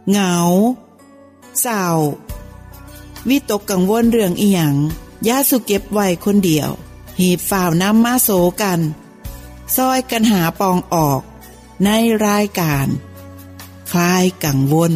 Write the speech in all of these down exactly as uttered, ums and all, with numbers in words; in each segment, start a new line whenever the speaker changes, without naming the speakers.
เหงาเศร้าวิตกกังวลเรื่องอีหยังอย่าสุเก็บไว้คนเดียวหีบฝ่าวนำมาโสกันซอยกันหาปองออกในรายการคลายกังวล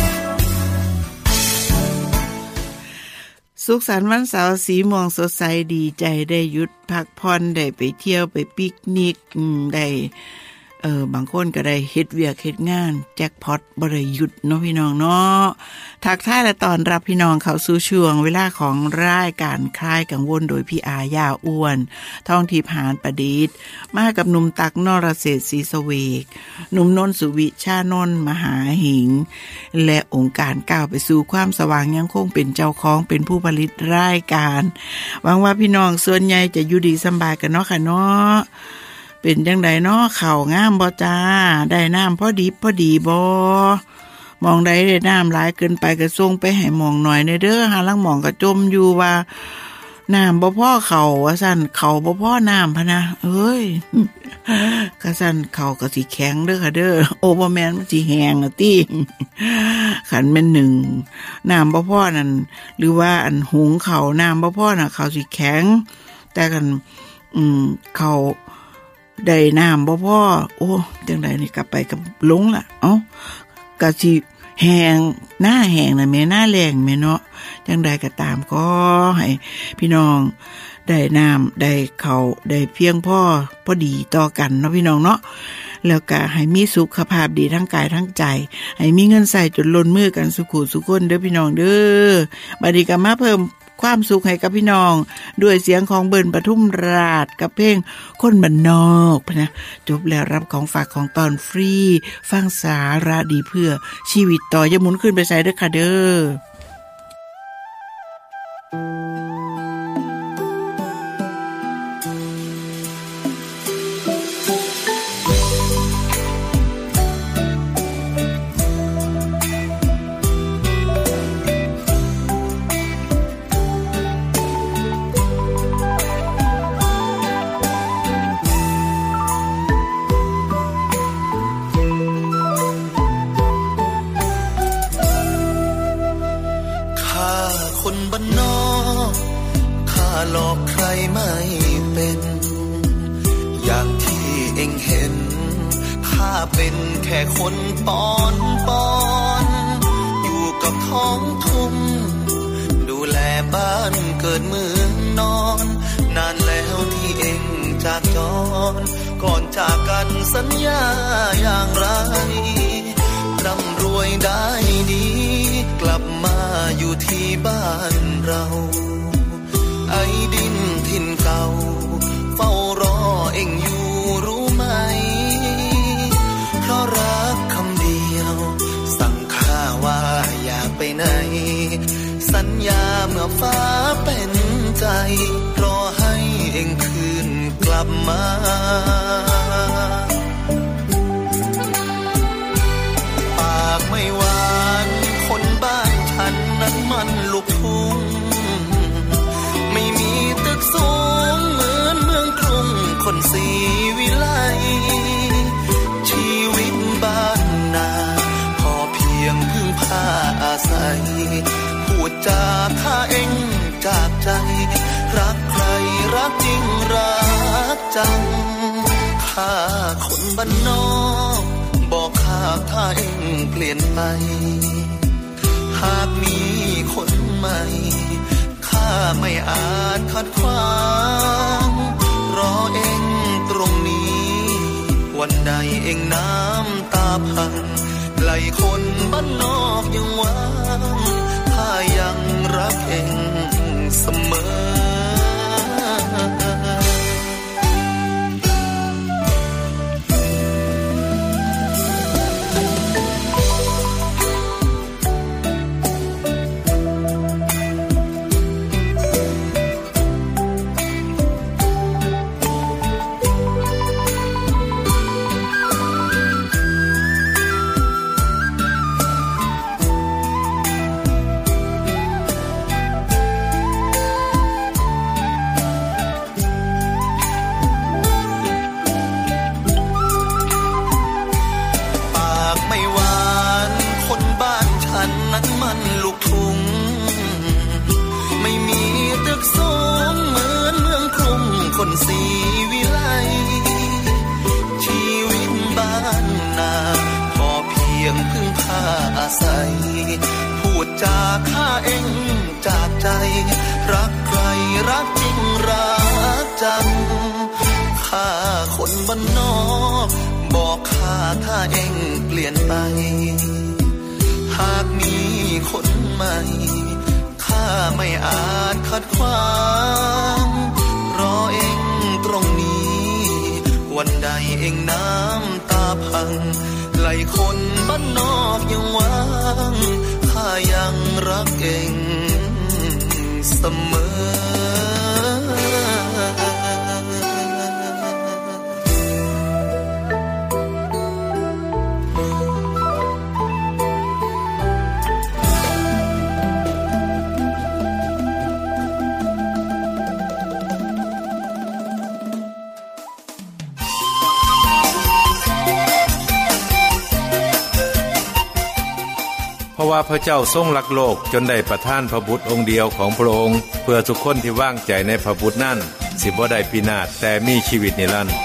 สุขสันต์วันเสาร์สีม่วงสดใสดีใจได้หยุดพักผ่อนได้ไปเที่ยวไปปิกนิกได้เออบางคนก็ได้เฮ็ดเวียกเฮ็ดงานแจ็คพอตบ่ได้หยุดเนาะพี่น้องเนาะทักทายและต้อนรับพี่น้องเข้าสู่ช่วงเวลาของรายการคลายกังวลโดยพี่อาย่าอ้วนท่องทิพย์หานประดิษฐ์มากับหนุ่มตักนรเศรษฐ์ศรีสเวกหนุ่มนนท์สุวิชานนท์มหาหิงและองค์การก้าวไปสู่ความสว่างยังคงเป็นเจ้าของเป็นผู้ผลิตรายการหวังว่าพี่น้องส่วนใหญ่จะอยู่ดีสบายกันเนาะค่ะเนาะเป็นจังไดเนาะข้าวงามบ่จ้าได้น้ำพอดีพอดีบ่มองใดได้น้ำหลายเกินไปก็ส่งไปให้หมองหน่อยในเด้อหาลังหมองก็จมอยู่ว่าน้ำบ่พอข้าวว่าซั่นข้าวบ่พอน้ำพะนะเอ้ยก็ซั่นข้าวก็สิแข็งเด้อค่ะเด้อโอ้บ่แม่นมันสิแห้งอ่ะติคันแม่นหนึ่งน้ำบ่พอนั่นหรือว่าอันหุงข้าวน้ำบ่พอน่ะข้าวสิแข็งแต่กันอืมข้าวได้น้ำบ่พอโอ้จังไดนี่กลับไปกับลงล่ะเอ้ากะสิแห้งหน้าแห้งน่ะแม่หน้าแล้งแม่เนาะจังไดก็ตามก็ให้พี่น้องได้น้ำได้ข้าวได้เพียงพอพอดีต่อกันเนาะพี่น้องเนาะแล้วก็ให้มีสุขภาพดีทั้งกายทั้งใจให้มีเงินใส่จนล้นมือกันสุขุสุขคนเด้อพี่น้องเด้อบัดนี้ก็มาเพิ่มความสุขให้กับพี่น้องด้วยเสียงของเบิร์นปทุมราชกับเพลงคนบ้านนอกนะจบแล้วรับของฝากของตอนฟรีฟังสาระดีเพื่อชีวิตต่ออย่าหมุนขึ้นไปใส่เด้อค่ะเด้อ
หลอกใครไม่เป็นอย่างที่เอ็งเห็นข้าเป็นแค่คนปอนปอนอยู่กับท้องทุ่งดูแลบ้านเกิดเมืองนอนนานแล้วที่เอ็งจากจรก่อนจากกันสัญญาอย่างไรร่ำรวยได้ดีกลับมาอยู่ที่บ้านเราไอ้ดินถิ่นเก่าเฝ้ารอเอ็งอยู่รู้ไหมเพราะรักคำเดียวสั่งข้าว่าอย่าไปไหนสัญญาเมื่อฟ้าเป็นใจรอให้เอ็งคืนกลับมาปากไม่หวานคนบ้านฉันนั้นมันลูกทุ่งไม่มีตึกสูงเหมือนเมืองกรุงคนศรีวิไลชีวิตบ้านนาพอเพียงพึ่งพาอาศัยพูดจาถ้าเอ็งจากใจรักใครรักจริงรักจังข้าคนบ้านนอกบอกข้าถ้าเอ็งเปลี่ยนไปหากมีคนใหม่ข้าไม่อาจขัดขวางรอเอ็งตรงนี้วันใดเอ็งน้ำตาพังไหลคนบ้านนอกยังหวังข้ายังรักเอ็งเสมอคนศรีวิไลชีวิตบ้านนาพอเพียงพึ่งพาอาศัยพูดจาข้าเองจากใจรักใครรักจริงรักจังข้าคนบ้านนอกบอกข้าถ้าเองเปลี่ยนไปหากมีคนใหม่ข้าไม่อาจขัดขวางรอเองตรงนี้วันใดเองน้ำตาพังไหลคนบ้านนอกยังว่างข้ายังรักเองเสมอ
เพราะว่าพระเจ้าทรงรักโลกจนได้ประทานพระบุตรองค์เดียวของพระองค์เพื่อทุกคนที่วางใจในพระบุตรนั้นสิบ่ได้พินาศแต่มีชีวิตนิรันดร์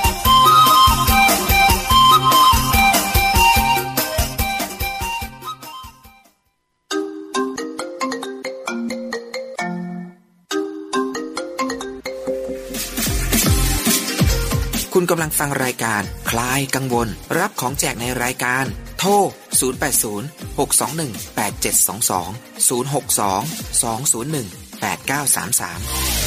คุณกำลังฟังรายการคลายกังวลรับของแจกในรายการโทรศูนย์ แปด ศูนย์ หก สอง หนึ่ง แปด เจ็ด สอง สอง ศูนย์ หก สอง สอง ศูนย์ หนึ่ง แปด เก้า สาม สาม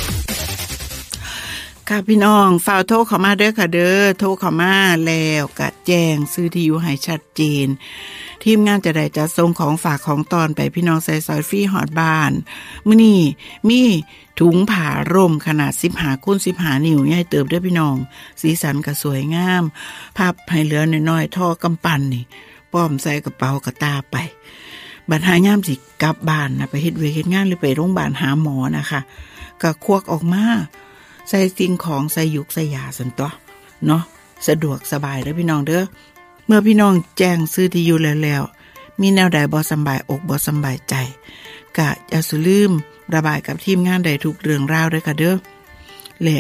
ค่ะพี่น้องฝากโทรเข้ามาเด้อค่ะเด้อโทรเข้ามาแล้วก็แจ้งซื้อที่อยู่ให้ชัดเจนทีมงานจะได้จัดส่งของฝากของตอนไปพี่น้องใส่ซอยฟรีฮอดบ้านมื้อนี้มีถุงผ้าร่มขนาดสิบห้าคูณสิบห้านิ้วใหญ่เติบเด้อพี่น้องสีสันก็สวยงามพับให้เหลือน้อยๆท่อกำปั้นนี่ป้อมใส่กระเป๋ากระตาไปบัดหายามสิกลับบ้านนะไปเฮ็ดเวรเฮ็ดงานหรือไปโรงพยาบาลหาหมอนะคะก็ควักออกมาใส่สิ่งของใส่ยุกใส่ยาซั่นตัวเนาะสะดวกสบายเด้อพี่น้องเด้อเมื่อพี่น้องแจ้งซื้อที่อยู่แล้วๆมีแนวใดบ่สำบายอกบ่สำบายใจก็อย่าสิลืมระบายกับทีมงานได้ทุกเรื่องราวเด้อค่ะเด้อและ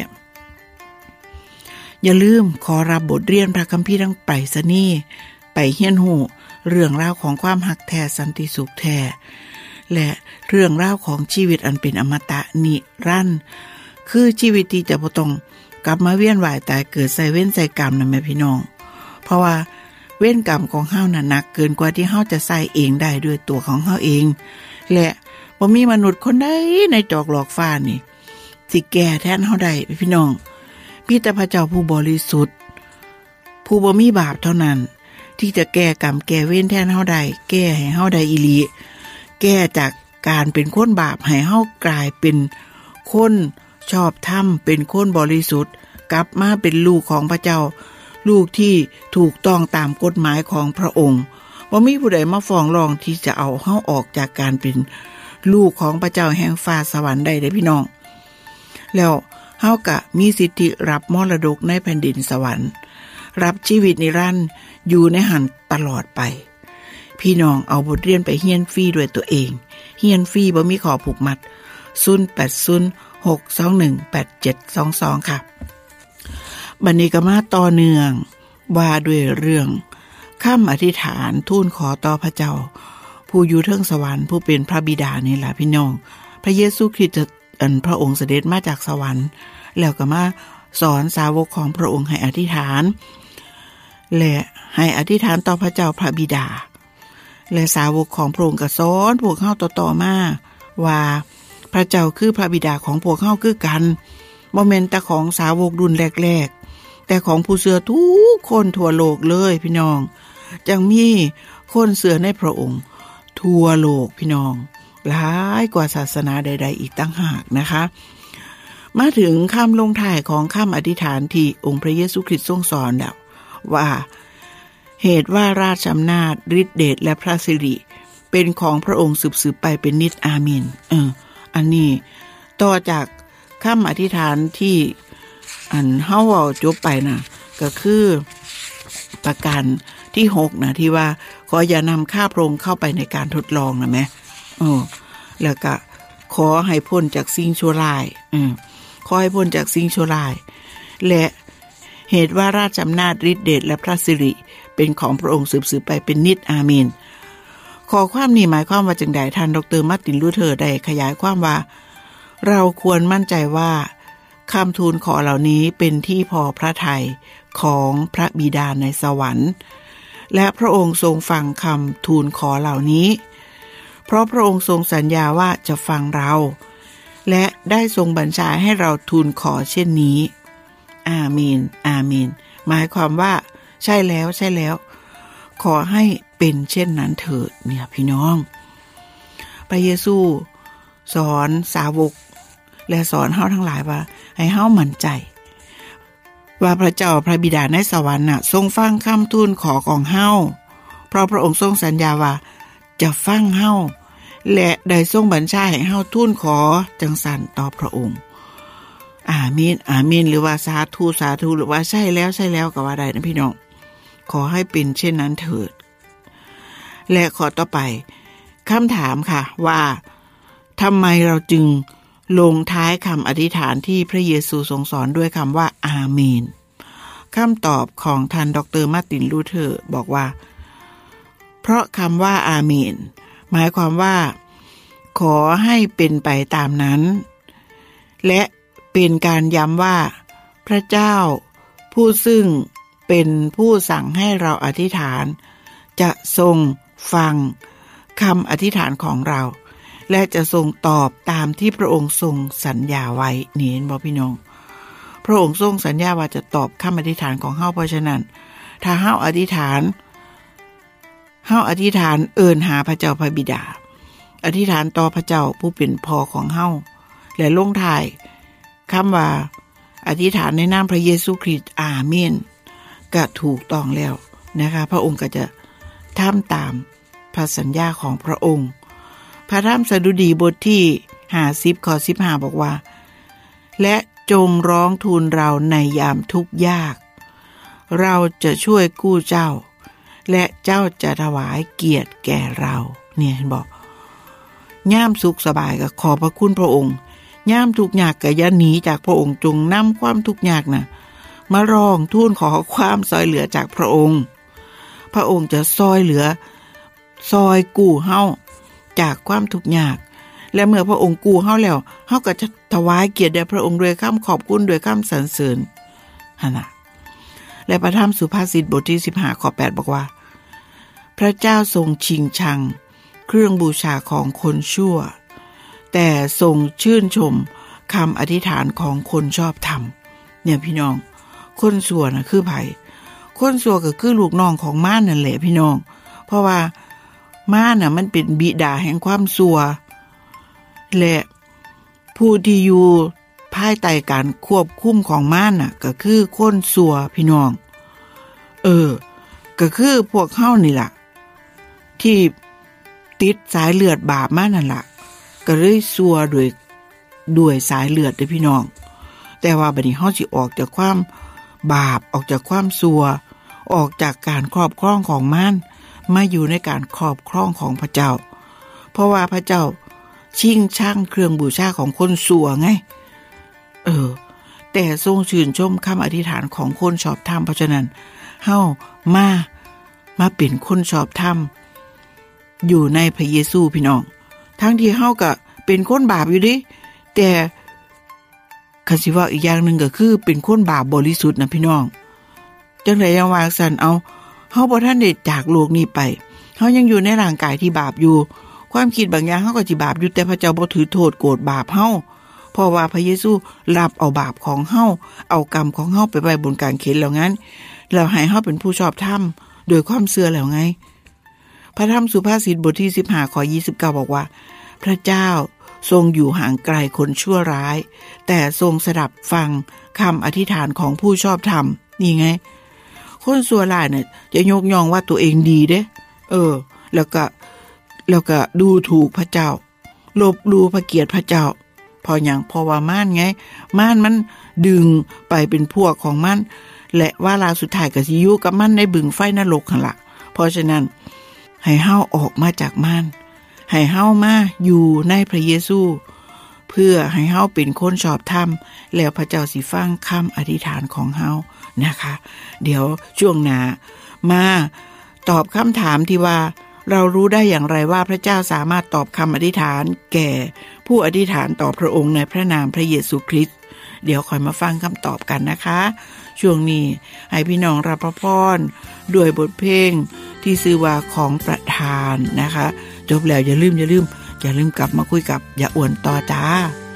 อย่าลืมขอรับบทเรียนพระคัมภีร์ทางไปรษณีย์ไปเรียนรู้เรื่องราวของความหักแท้สันติสุขแท้และเรื่องราวของชีวิตอันเป็นอมตะนิรันดร์คือชีวิตที่จะบ่ต้องกลับมาเวียนว่ายตายเกิดใส่เว้นใส่กรรมนะแม่พี่น้องเพราะว่าเว้นกรรมของเฮาน่ะหนักเกินกว่าที่เฮาจะใส่เองได้ด้วยตัวของเฮาเองและบ่มีมนุษย์คนใดในจอกหลอกฟ้านี่สิแก้แทนเฮาได้พี่น้องมีแต่พระเจ้าผู้บริสุทธิ์ผู้บ่มีบาปเท่านั้นที่จะแก้กรรมแก้เวรแทนเฮาได้แก้ให้เฮาได้อีหลีแก้จากการเป็นคนบาปให้เฮากลายเป็นคนชอบธรรมเป็นคนบริสุทธิ์กลับมาเป็นลูกของพระเจ้าลูกที่ถูกต้องตามกฎหมายของพระองค์บ่มีผู้ใดมาฟ้องร้องที่จะเอาเฮาออกจากการเป็นลูกของพระเจ้าแห่งฟ้าสวรรค์ได้เด้อพี่น้องแล้วเฮาก็มีสิทธิรับมรดกในแผ่นดินสวรรค์รับชีวิตนิรันดร์อยู่ในหันตลอดไปพี่น้องเอาบทเรียนไปเรียนฟรีด้วยตัวเองเรียนฟรีบ่มีข้อผูกมัดศูนย์ แปด ศูนย์ หก สอง หนึ่ง แปด เจ็ด สอง สองค่ะบัดนี้ก็มาต่อเนื่องว่าด้วยเรื่องคำอธิษฐานทูลขอต่อพระเจ้าผู้อยู่เทิงสวรรค์ผู้เป็นพระบิดานี่ล่ะพี่น้องพระเยซูคริสต์อันพระองค์เสด็จมาจากสวรรค์แล้วก็มาสอนสาวกของพระองค์ให้อธิษฐานและให้อธิษฐานต่อพระเจ้าพระบิดาและสาวกของพระองค์ก็สอนพวกเฮาต่อๆมาว่าพระเจ้าคือพระบิดาของพวกเฮาคือกันบ่แม่นแต่ของสาวกรุ่นแรกๆแต่ของผู้เชื่อทุกคนทั่วโลกเลยพี่น้องจังมีคนเชื่อในพระองค์ทั่วโลกพี่น้องหลายกว่าศาสนาใดๆอีกตั้งหากนะคะมาถึงคำลงท้ายของคำอธิษฐานที่องค์พระเยซูคริสต์ทรงสอนแล้วว่าเหตุว่าราชอำนาจฤทธิเดชและพระสิริเป็นของพระองค์สืบๆไปเป็นนิจอาเมนเอออันนี้ต่อจากคำอธิษฐานที่อันเฮาเว้าจบไปน่ะก็คือประการที่หกนะที่ว่าขออย่านำข้าพระองค์เข้าไปในการทดลองนะแม่เออแล้วก็ขอให้พ้นจากสิ่งชั่วร้ายเออขอให้พ้นจากสิ่งชั่วร้ายและเหตุว่าราชอำนาจฤทธิเดชและพระสิริเป็นของพระองค์สืบๆไปเป็นนิจอาเมนขอความนี้หมายความว่าจังใดท่านดร.มาร์ตินลูเทอร์ได้ขยายความว่าเราควรมั่นใจว่าคำทูลขอเหล่านี้เป็นที่พอพระทัยของพระบิดาในสวรรค์และพระองค์ทรงฟังคำทูลขอเหล่านี้เพราะพระองค์ทรงสัญญาว่าจะฟังเราและได้ทรงบัญชาให้เราทูลขอเช่นนี้อาเมนอาเมนหมายความว่าใช่แล้วใช่แล้วขอให้เป็นเช่นนั้นเถิดเนี่ยพี่น้องพระเยซูสอนสาวกและสอนเฮาทั้งหลายว่าให้เฮามั่นใจว่าพระเจ้าพระบิดาในสวรรค์น่ะทรงฟังคำทูลขอของเฮาเพราะพระองค์ทรงสัญญาว่าจะฟังเฮาและได้ทรงบัญชาให้เฮาทูลขอจังสั่นต่อพระองค์อาเมนอาเมนหรือว่าสาธุสาธุหรือว่าใช่แล้วใช่แล้วก็ว่าได้นะพี่น้องขอให้เป็นเช่นนั้นเถิดและขอต่อไปคำถามค่ะว่าทำไมเราจึงลงท้ายคำอธิษฐานที่พระเยซูทรงสอนด้วยคำว่าอาเมนคำตอบของท่านดร.มาร์ตินลูเทอร์บอกว่าเพราะคำว่าอาเมนหมายความว่าขอให้เป็นไปตามนั้นและเป็นการย้ำว่าพระเจ้าผู้ซึ่งเป็นผู้สั่งให้เราอธิษฐานจะทรงฟังคำอธิษฐานของเราและจะทรงตอบตามที่พระองค์ทรงสัญญาไว้นี่เห็นบ่พี่น้องพระองค์ทรงสัญญาว่าจะตอบคำอธิษฐานของเฮาเพราะฉะนั้นถ้าเฮาอธิษฐานเฮาอธิษฐานเอิ้นหาพระเจ้าพระบิดาอธิษฐานต่อพระเจ้าผู้เป็นพ่อของเฮาและลงท้ายคำว่าอธิษฐานในนามพระเยซูคริสต์อาเมนก็ถูกต้องแล้วนะคะพระองค์ก็จะทำตามพระสัญญาของพระองค์พระธรรมสดุดีบทที่ห้าสิบข้อสิบห้าบอกว่าและจงร้องทูลเราในยามทุกข์ยากเราจะช่วยกู้เจ้าและเจ้าจะถวายเกียรติแก่เราเนี่ยเห็นบอกย่ามสุขสบายก็ขอบพระคุณพระองค์ย่ามทุกข์ยากก็อย่าหนีจากพระองค์จงนำความทุกข์ยากน่ะมาร้องทูลขอความช่วยเหลือจากพระองค์พระองค์จะช่วยเหลือช่วยกู้เฮาจากความทุกข์ยากและเมื่อพระองค์กู้เฮาแล้วเฮาก็จะถวายเกียรติแด่พระองค์ด้วยคำขอบคุณด้วยคำสรรเสริญหั่นน่ะและพระธรรมสุภาษิตบทที่สิบห้าข้อแปดบอกว่าพระเจ้าทรงชิงชังเครื่องบูชาของคนชั่วแต่ทรงชื่นชมคำอธิษฐานของคนชอบธรรมเนี่ยพี่น้องคนชั่วน่ะคือไผคนชั่วก็คือลูกน้องของมารนั่นแหละพี่น้องเพราะว่ามารน่ะมันเป็นบิดาแห่งความชั่วและผู้ที่อยู่ภายใต้การควบคุมของมารน่ะก็คือคนชั่วพี่น้องเออก็คือพวกเฮานี่ล่ะที่ติดสายเลือดบาปมานั่นล่ะก็เลยชั่วด้วยด้วยสายเลือดเด้อพี่น้องแต่ว่าบัดนี้เฮาสิออกจากความบาปออกจากความชั่วออกจากการครอบครองของมารมาอยู่ในการครอบครองของพระเจ้าเพราะว่าพระเจ้าชิงชังเครื่องบูชาของคนชั่วไงเออแต่ทรงชื่นชมคำอธิษฐานของคนชอบธรรมเพราะฉะนั้นเฮามามาเป็นคนชอบธรรมอยู่ในพระเยซูพี่น้องทั้งที่เฮาก็เป็นคนบาปอยู่ดิแต่คันสิว่าอีกอย่างนึงก็คือเป็นคนบาปบริสุทธิ์นะพี่น้องจังได๋ยังว่าซั่นเอาเฮาบ่ทันได้จากโลกนี้ไปเฮายังอยู่ในร่างกายที่บาปอยู่ความคิดบางอย่างเฮาก็สิบาปอยู่แต่พระเจ้าบ่ถือโทษโกรธบาปเฮาเพราะว่าพระเยซูรับเอาบาปของเฮาเอากรรมของเฮาไปไว้บนกางเขนแล้วงั้นแล้วให้เฮาเป็นผู้ชอบธรรมโดยความเชื่อแล้วไงพระธรรมสุภาษิตบทที่สิบห้าข้อยี่สิบเก้าบอกว่าพระเจ้าทรงอยู่ห่างไกลคนชั่วร้ายแต่ทรงสดับฟังคำอธิษฐานของผู้ชอบธรรมนี่ไงคนชั่วร้ายเนี่ยจะยกย่องว่าตัวเองดีเด้เออแล้วก็แล้วก็ดูถูกพระเจ้าลบหลู่พระเกียรติพระเจ้าพออย่างเพราะว่าม่านไงม่านมันดึงไปเป็นพวกของมันและวาระสุดท้ายก็สิอยู่กับมันในบึงไฟนรกหั่นล่ะเพราะฉะนั้นให้เฮาออกมาจากม่านให้เฮามาอยู่ในพระเยซูเพื่อให้เฮาเป็นคนชอบธรรมแล้วพระเจ้าสิฟังคำอธิษฐานของเฮานะคะเดี๋ยวช่วงหน้ามาตอบคำถามที่ว่าเรารู้ได้อย่างไรว่าพระเจ้าสามารถตอบคำอธิษฐานแก่ผู้อธิษฐานต่อพระองค์ในพระนามพระเยซูคริสต์เดี๋ยวคอยมาฟังคำตอบกันนะคะช่วงนี้ให้พี่น้องรับพระพรด้วยบทเพลงที่ชื่อว่าของประทานนะคะจบแล้วอย่าลืมอย่าลืมอย่าลืมกลับมาคุยกับอย่าอ้วนต่อจ้า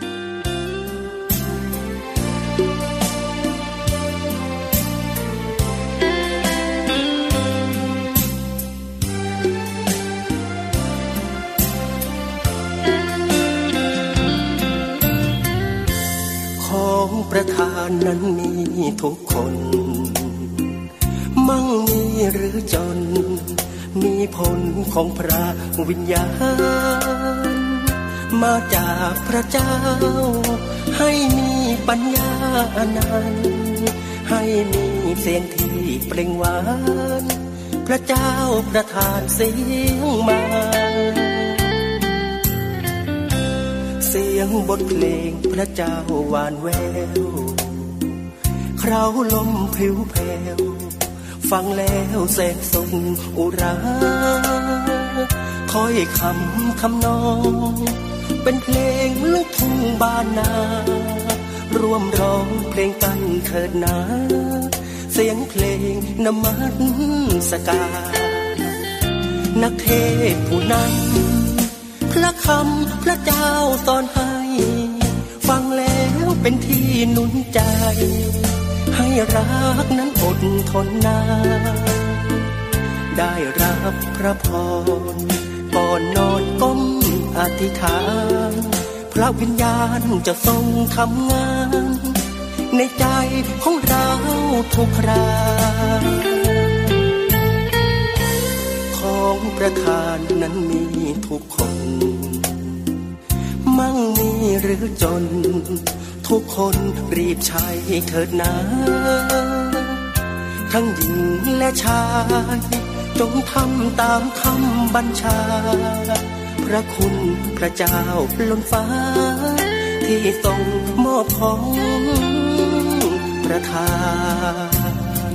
ประทานนั้นมีทุกคนมั่งมีหรือจนมีผลของพระวิญญาณมาจากพระเจ้าให้มีปัญญาอนันต์ให้มีเสียงที่เปล่งหวานพระเจ้าประทานเสียงมาเสียงบทเพลงพระเจ้าหวานแววคราวลมพลิ้วแผ่วฟังแล้วแสงสุขอุราคอยคำคำนองเป็นเพลงลูกทุ่งบ้านนาร่วมร้องเพลงกันเถิดนาเสียงเพลงนมัสการนักเทศน์ผู้นั้นพระคำพระเจ้าสอนให้ฟังแล้วเป็นที่หนุนใจให้รักนั้นอดทนนานได้รับพระพรก่อนนอนก้มอธิษฐานพระวิญญาณจะทรงทำงานในใจของเราทุกคราของประทานนั้นมีทุกคนมั่งมีหรือจนทุกคนรีบใช้เถิดนะทั้งหญิงและชายจงทำตามคำบัญชาพระคุณพระเจ้าล้นฟ้าที่ทรงมอบของประทาน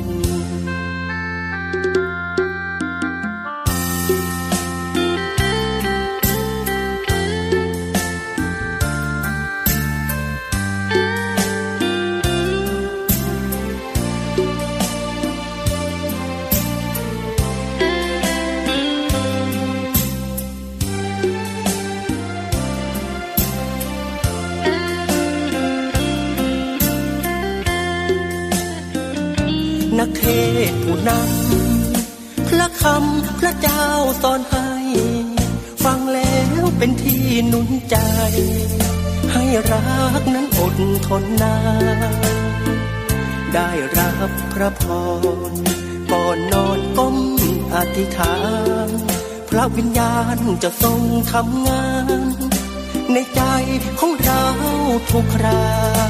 นักเทศน์ผู้นั้นพระคำพระเจ้าสอนให้ฟังแล้วเป็นที่หนุนใจให้รักนั้นอดทนนานได้รับพระพรก่อนนอนก้มอธิษฐานพระวิญญาณจะทรงทำงานในใจของเราทุกครา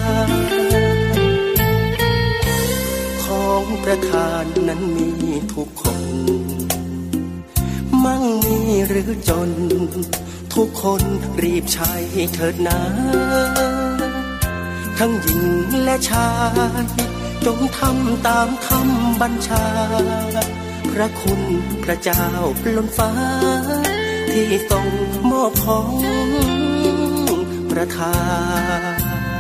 ของประทานนั้นมีทุกคนมั่งมีหรือจนทุกคนรีบใช้เถิดนะทั้งหญิงและชายจงทำตามคำบัญชาพระคุณพระเจ้าล้นฟ้าที่ทรงมอบของประทาน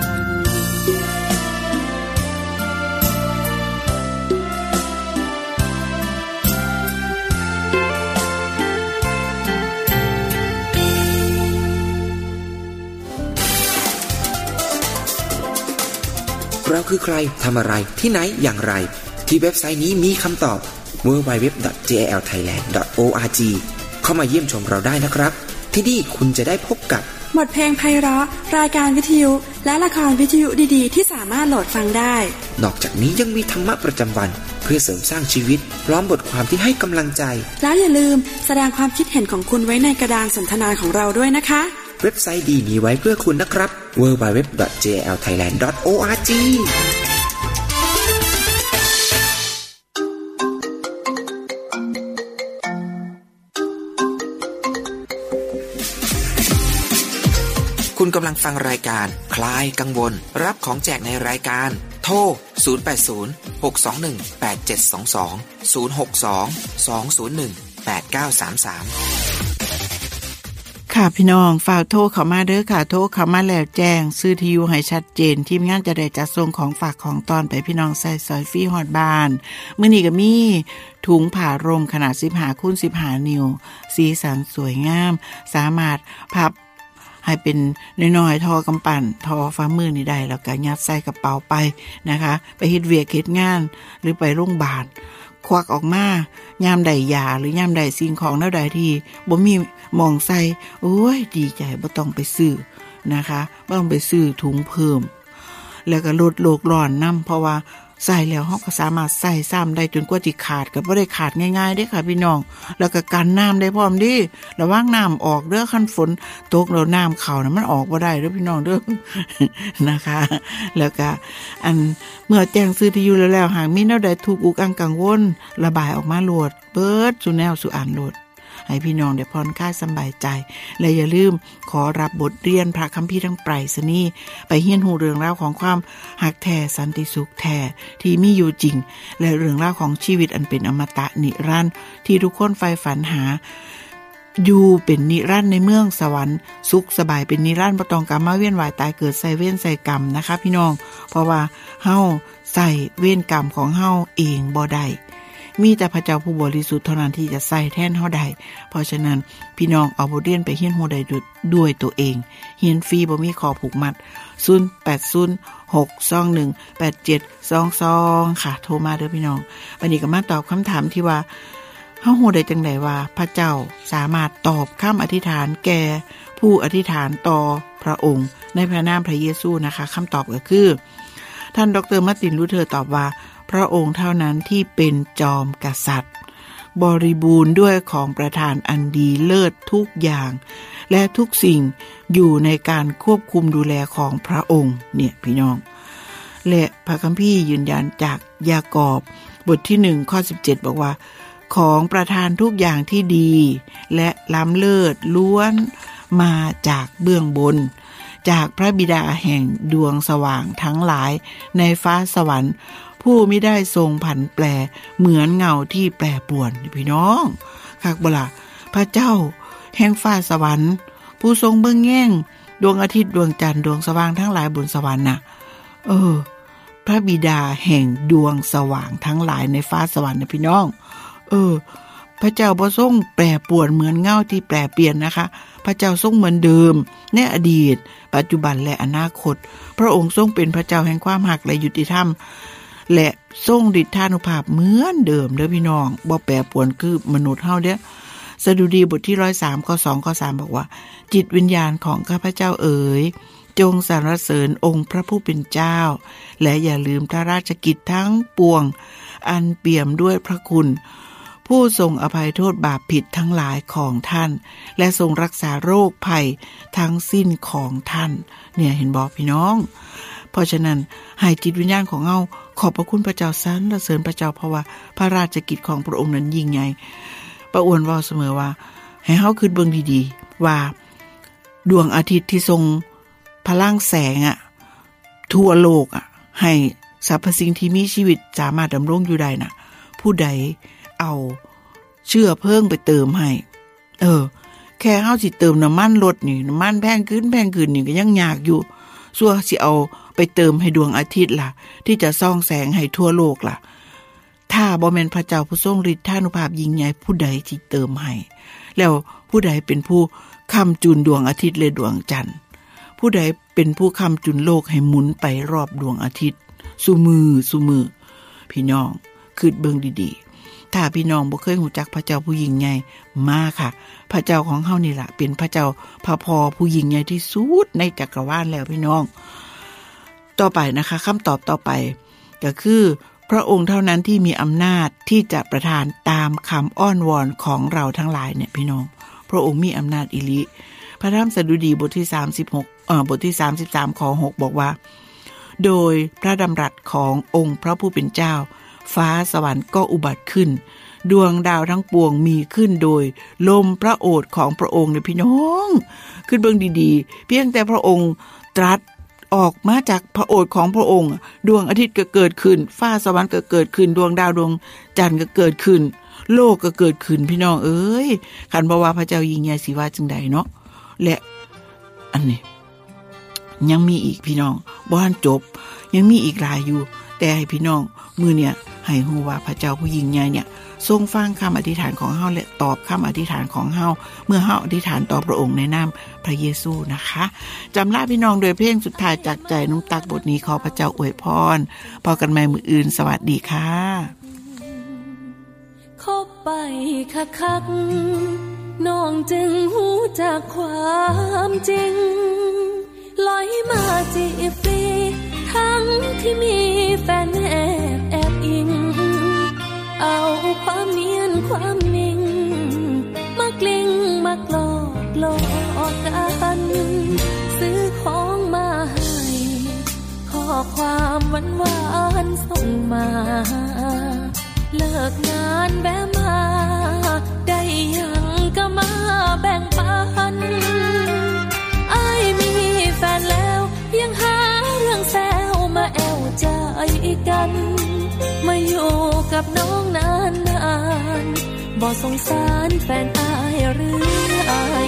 เราคือใครทำอะไรที่ไหนอย่างไรที่เว็บไซต์นี้มีคำตอบ ดับเบิลยู ดับเบิลยู ดับเบิลยู ดอท เจ แอล ไทยแลนด์ ดอท โอ อาร์ จี เข้ามาเยี่ยมชมเราได้นะครับที่นี่คุณจะได้พบกับบ
ทเพลงไพเราะรายการวิทยุและละครวิทยุดีๆที่สามารถโหลดฟังได้
นอกจากนี้ยังมีธรรมะประจำวันเพื่อเสริมสร้างชีวิตพร้อมบทความที่ให้กำลังใจ
แล้วอย่าลืมแสดงความคิดเห็นของคุณไว้ในกระดานสนทนาของเราด้วยนะคะ
เว็บไซต์ดีมีไว้เพื่อคุณนะครับ ดับเบิลยู ดับเบิลยู ดับเบิลยู ดอท เจ แอล ไทยแลนด์ ดอท โอ อาร์ จีคุณกำลังฟังรายการคลายกังวลรับของแจกในรายการโทรศูนย์ แปด ศูนย์ หก สอง หนึ่ง แปด เจ็ด สอง สอง ศูนย์ หก สอง สอง ศูนย์ หนึ่ง แปด เก้า สาม สาม
ค่ะพี่น้องฝากโทรเข้ามาเด้อค่ะโทรเข้ามาแล้วแจ้งชื่อที่อยู่ให้ชัดเจนทีมงานจะได้จัดส่งของฝากของตอนไปพี่น้องใส่ซอยฟรีฮอดบ้านมื้อนี้ก็มีถุงผ้าร่มขนาดสิบห้าคูณสิบห้านิ้วสีสันสวยงามสามารถพับให้เป็นน้อยๆทอกำปั่นทอฝ่ามือนี่ได้แล้วก็ยัดใส่กระเป๋าไปนะคะไปเฮ็ดเวียกเฮ็ดงานหรือไปโรงพยาบาลควักออกมายามใดยาหรือยามใดสิ่งของแนวใดที่บ่มีหม่องใส่โอ้ยดีใจบ่ต้องไปซื้อนะคะบ่ต้องไปซื้อถุงเพิ่มแล้วก็ลดโลกร้อนนำเพราะว่าใส่แล้วเฮาก็สามารถใส่ซ้ำได้จนกว่าสิขาดก็บ่ได้ขาดง่ายๆเด้ค่ะพี่น้องแล้วก็กันน้ำได้พร้อมดิระวังน้ำออกเด้อคันฝนตกแล้วน้ำเข้าน่ะมันออกบ่ได้เด้อพี่น้องเด้อ นะคะแล้วก็อันเมื่อแจ้งซื้อที่อยู่แล้วหากมีแนวใดทุกข์อุกอังกังวลระบายออกมาโลดเบิดสู่แนวสู่อ่านโลดให้พี่น้องได้ผ่อนคลายสบายใจและอย่าลืมขอรับบทเรียนพระคัมภีร์ทั้งไพรสนีย์ไปเรียนรู้เรื่องราวของความหักแท้สันติสุขแท้ที่มีอยู่จริงและเรื่องราวของชีวิตอันเป็นอมตะนิรันดร์ที่ทุกคนใฝ่ฝันหาอยู่เป็นนิรันดร์ในเมืองสวรรค์สุขสบายเป็นนิรันดร์บ่ต้องกลับมาเวียนว่ายตายเกิดใส่เวรใส่กรรมนะคะพี่น้องเพราะว่าเฮาใส่เวรกรรมของเฮาเองบ่ได้มีแต่พระเจ้าผู้บริสุทธิ์เท่านั้นที่จะใส่แทนเฮาได้เพราะฉะนั้นพี่น้องเอาบทเรียนไปเรียนรู้ได้ด้วยตัวเองเรียนฟรีบ่มีข้อผูกมัดศูนย์ แปด ศูนย์ หก สอง หนึ่ง แปด เจ็ด สอง สองค่ะโทรมาเด้อพี่น้องวันนี้ก็มาตอบคำถามที่ว่าเฮาฮู้ได้จังได๋ว่าพระเจ้าสามารถตอบคำอธิษฐานแก่ผู้อธิษฐานต่อพระองค์ในพระนามพระเยซูนะคะคำตอบก็คือท่านดร.มาร์ตินลูเทอร์ตอบว่าพระองค์เท่านั้นที่เป็นจอมกษัตริย์บริบูรณ์ด้วยของประทานอันดีเลิศทุกอย่างและทุกสิ่งอยู่ในการควบคุมดูแลของพระองค์เนี่ยพี่น้องและพระคัมภีร์ยืนยันจากยากอบบทที่หนึ่งข้อสิบเจ็ดบอกว่าของประทานทุกอย่างที่ดีและล้ำเลิศล้วนมาจากเบื้องบนจากพระบิดาแห่งดวงสว่างทั้งหลายในฟ้าสวรรค์ผู้ไม่ได้ทรงผันแปรเหมือนเงาที่แปรปรวนพี่น้องคักบ่ล่ะพระเจ้าแห่งฟ้าสวรรค์ผู้ทรงเบิ่งแย่งดวงอาทิตย์ดวงจันทร์ดวงสว่างทั้งหลายบนสวรรค์น่ะเออพระบิดาแห่งดวงสว่างทั้งหลายในฟ้าสวรรค์นะพี่น้องเออพระเจ้าบ่ทรงแปรปรวนเหมือนเงาที่แปรเปลี่ยนนะคะพระเจ้าทรงเหมือนเดิมในอดีตปัจจุบันและอนาคตพระองค์ทรงเป็นพระเจ้าแห่งความรักและยุติธรรมและทรงฤทธานุภาพเหมือนเดิมเด้อพี่น้องบ่แปรปรวนคือมนุษย์เฮาเด้อสดุดีบทที่หนึ่งร้อยสามข้อสองข้อสามบอกว่าจิตวิญญาณของข้าพเจ้าเอ๋ยจงสรรเสริญองค์พระผู้เป็นเจ้าและอย่าลืมพระราชกิจทั้งปวงอันเปี่ยมด้วยพระคุณผู้ทรงอภัยโทษบาปผิดทั้งหลายของท่านและทรงรักษาโรคภัยทั้งสิ้นของท่านเนี่ยเห็นบ่พี่น้องเพราะฉะนั้นให้จิตวิญญาณของเฮาขอบพระคุณพระเจ้าสรรเสริญพระเจ้าเพราะว่าพระราชกิจของพระองค์นั้นยิ่งใหญ่ป้าอ้วนเว้าเสมอว่าให้เฮาคิดเบิ่งดีๆว่าดวงอาทิตย์ที่ทรงพลังแสงอ่ะทั่วโลกอ่ะให้สรรพสิ่งที่มีชีวิตสามารถดำรงอยู่ได้น่ะผู้ใดเอาเชื้อเพลิงไปเติมให้เออแค่เฮาสิเติมน้ำมันรถนี่น้ำมันแพงขึ้นแพงขึ้นนี่ก็ยังยากอยู่ซั่วสิเอาไปเติมให้ดวงอาทิตย์ล่ะที่จะส่องแสงให้ทั่วโลกล่ะถ้าบ่แม่นพระเจ้าผู้ทรงฤทธานุภาพยิ่งใหญ่ผู้ใดที่เติมให้แล้วผู้ใดเป็นผู้ค้ำจุนดวงอาทิตย์และดวงจันทร์ผู้ใดเป็นผู้ค้ำจุนโลกให้หมุนไปรอบดวงอาทิตย์ซุมือซุมือพี่น้องคิดเบิ่งดีๆถ้าพี่น้องบ่เคยรู้จักพระเจ้าผู้ยิ่งใหญ่มาค่ะพระเจ้าของเฮานี่ล่ะเป็นพระเจ้าพระพอผู้ยิ่งใหญ่ที่สุดในจักรวาลแล้วพี่น้องต่อไปนะคะคำตอบต่อไปก็คือพระองค์เท่านั้นที่มีอำนาจที่จะประทานตามคำอ้อนวอนของเราทั้งหลายเนี่ยพี่น้องพระองค์มีอำนาจอิลิพระธรรมสดุดีบทที่สามสิบหกเอ่อบทที่สามสิบสามข้อหกบอกว่าโดยพระดำรัสขององค์พระผู้เป็นเจ้าฟ้าสวรรค์ก็อุบัติขึ้นดวงดาวทั้งปวงมีขึ้นโดยลมพระโอษฐ์ของพระองค์เนี่ยพี่น้องขึ้นเบิ่งดีๆเพียงแต่พระองค์ตรัสออกมาจากพระโอษฐ์ของพระองค์ดวงอาทิตย์ก็เกิดขึ้นฟ้าสวรรค์ก็เกิดขึ้นดวงดาวดวงจันทร์ก็เกิดขึ้นโลกก็เกิดขึ้นพี่น้องเอ้ยคันบ่ว่าพระเจ้ายิ่งใหญ่สิว่าจังใดเนาะและอันนี้ยังมีอีกพี่น้องบ่ทันจบยังมีอีกหลายอยู่แต่ให้พี่น้องมื้อเนี่ยให้ฮู้ว่าพระเจ้าผู้ยิ่งใหญ่เนี่ยทรงฟังคำอธิษฐานของเฮาและตอบคำอธิษฐานของเฮาเมื่อเฮาอธิษฐานต่อพระองค์ในนามพระเยซูนะคะจำลาพี่น้องโดยเพลงสุดท้ายจากใจน้องตักบทนี้ขอพระเจ้าอวยพรพอกันใหม่มื้ออื่นสวัสดีค่ะ
คบไปคักๆน้องจึงหูจากความจริงลอยมาจีบฟรีทั้งที่มีแฟนแอบแอบอิงเอาความเนียนความนิ่งมากลิ้งมากลอกหลอกกันซื้อของมาให้ข้อความหวานหวานส่งมาเลิกงานแบมาได้ยังก็มาแบ่งปันอ้ายมีแฟนแล้วยังหาเรื่องแซวมาแอวใจกันมาอยู่กับน้องนานๆบ่สงสารแฟนอ้ายหรืออ้าย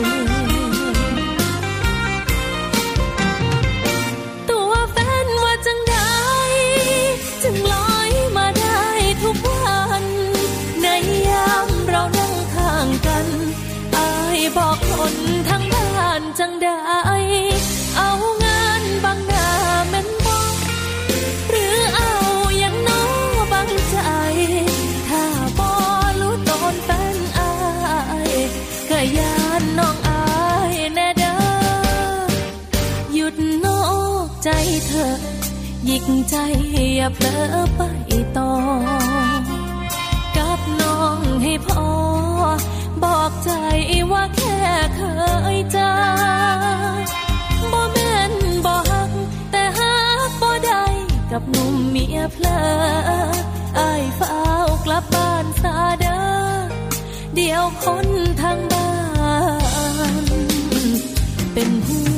ตัวแฟนว่าจังใดจึงลอยมาได้ทุกวันในยามเรานั่งข้างกันอ้ายบอกคนทั้งบ้านจังใดเอางานบังหน้าแม่นบ่หรือเอาอย่างน้อบังใจถ้าบ่รู้ตนแฟนอ้ายก็ยานน้องอ้ายแน่เด้อหยุดนอกใจเถอะหยิกใจอย่าเผลอไปต่อกับน้องให้พอบอกใจว่าแค่เคยเจอบ่แม่นบ่ฮักแต่ฮักบ่ได้กับหนุ่มเมียเพลออ้ายเฝ้ากลับบ้านซาเด้อเดี๋ยวคนทางบ้านเป็นห่วง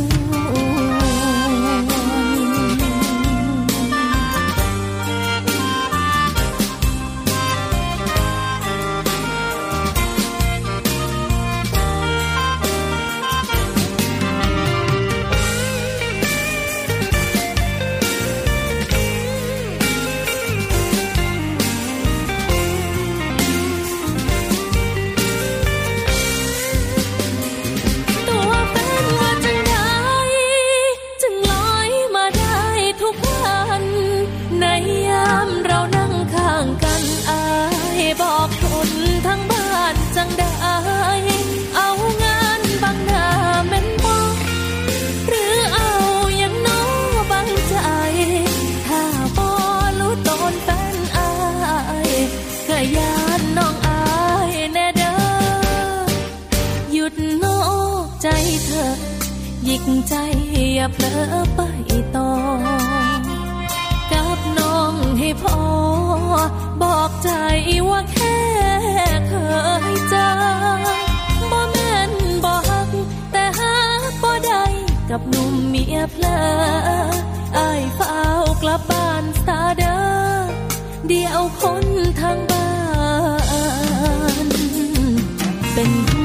ใจอย่าเผลอไปต่อกับน้องให้พอบอกใจว่าแค่เคยเจอบ่แม่นบ่ฮักแต่ฮักบ่ได้กับหนุ่มเมียเพลออ้ายเฝ้ากลับบ้านซาเด้อเดี๋ยวคนทางบ้านเป็น